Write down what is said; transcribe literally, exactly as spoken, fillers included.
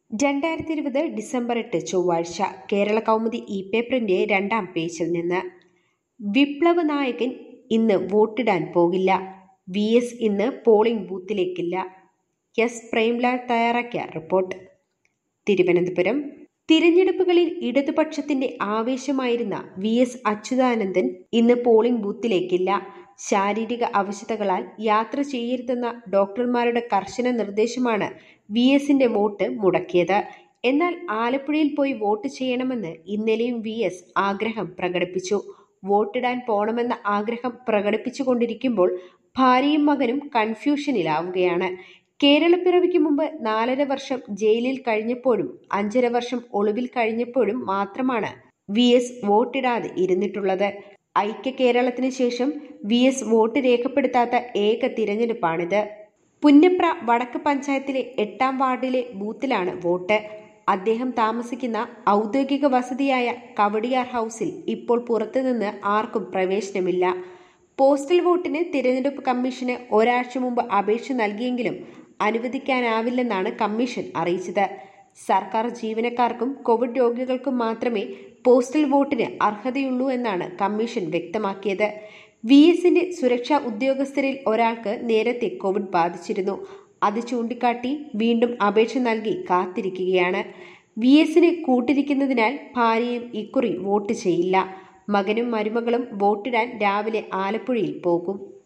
രണ്ടായിരത്തി ഇരുപത് ഡിസംബർ എട്ട് ചൊവ്വാഴ്ച കേരള കൗമുദി ഇ പേപ്പറിന്റെ രണ്ടാം പേജിൽ നിന്ന് വിപ്ലവ് നായകൻ ഇന്ന് വോട്ടിടാൻ പോകില്ല. വി എസ് ഇന്ന് പോളിംഗ് ബൂത്തിലേക്കില്ല. എസ് പ്രേംലാൽ തയ്യാറാക്കിയ റിപ്പോർട്ട്. തിരുവനന്തപുരം. തിരഞ്ഞെടുപ്പുകളിൽ ഇടതുപക്ഷത്തിന്റെ ആവേശമായിരുന്ന വി എസ് അച്യുതാനന്ദൻ ഇന്ന് പോളിംഗ് ബൂത്തിലേക്കില്ല. ശാരീരിക അവശതകളാൽ യാത്ര ചെയ്യരുതെന്ന ഡോക്ടർമാരുടെ കർശന നിർദ്ദേശമാണ് വി എസിന്റെ വോട്ട് മുടക്കിയത്. എന്നാൽ ആലപ്പുഴയിൽ പോയി വോട്ട് ചെയ്യണമെന്ന് ഇന്നലെയും വി എസ് ആഗ്രഹം പ്രകടിപ്പിച്ചു. വോട്ടിടാൻ പോണമെന്ന ആഗ്രഹം പ്രകടിപ്പിച്ചുകൊണ്ടിരിക്കുമ്പോൾ ഭാര്യയും മകനും കൺഫ്യൂഷനിലാവുകയാണ്. കേരളപ്പിറവിക്ക് മുമ്പ് നാലര വർഷം ജയിലിൽ കഴിഞ്ഞപ്പോഴും അഞ്ചര വർഷം ഒളിവിൽ കഴിഞ്ഞപ്പോഴും മാത്രമാണ് വി എസ് വോട്ടിടാതെ ഇരുന്നിട്ടുള്ളത്. ഐക്യ കേരളത്തിന് ശേഷം വി എസ് വോട്ട് രേഖപ്പെടുത്താത്ത ഏക തിരഞ്ഞെടുപ്പാണിത്. പുന്നപ്ര വടക്ക് പഞ്ചായത്തിലെ എട്ടാം വാർഡിലെ ബൂത്തിലാണ് വോട്ട്. അദ്ദേഹം താമസിക്കുന്ന ഔദ്യോഗിക വസതിയായ കവടിയാർ ഹൗസിൽ ഇപ്പോൾ പുറത്തുനിന്ന് ആർക്കും പ്രവേശനമില്ല. പോസ്റ്റൽ വോട്ടിന് തിരഞ്ഞെടുപ്പ് കമ്മീഷന് ഒരാഴ്ച മുമ്പ് അപേക്ഷ നൽകിയെങ്കിലും അനുവദിക്കാനാവില്ലെന്നാണ് കമ്മീഷൻ അറിയിച്ചത്. സർക്കാർ ജീവനക്കാർക്കും കോവിഡ് രോഗികൾക്കും മാത്രമേ പോസ്റ്റൽ വോട്ടിന് അർഹതയുള്ളൂ എന്നാണ് കമ്മീഷൻ വ്യക്തമാക്കിയത്. വി എസിന്റെ സുരക്ഷാ ഉദ്യോഗസ്ഥരിൽ ഒരാൾക്ക് നേരത്തെ കോവിഡ് ബാധിച്ചിരുന്നു. അത് ചൂണ്ടിക്കാട്ടി വീണ്ടും അപേക്ഷ നൽകി കാത്തിരിക്കുകയാണ്. വി എസിന് കൂട്ടിരിക്കുന്നതിനാൽ ഭാര്യയും ഇക്കുറി വോട്ട് ചെയ്യില്ല. മകനും മരുമകളും വോട്ടിടാൻ രാവിലെ ആലപ്പുഴയിൽ പോകും.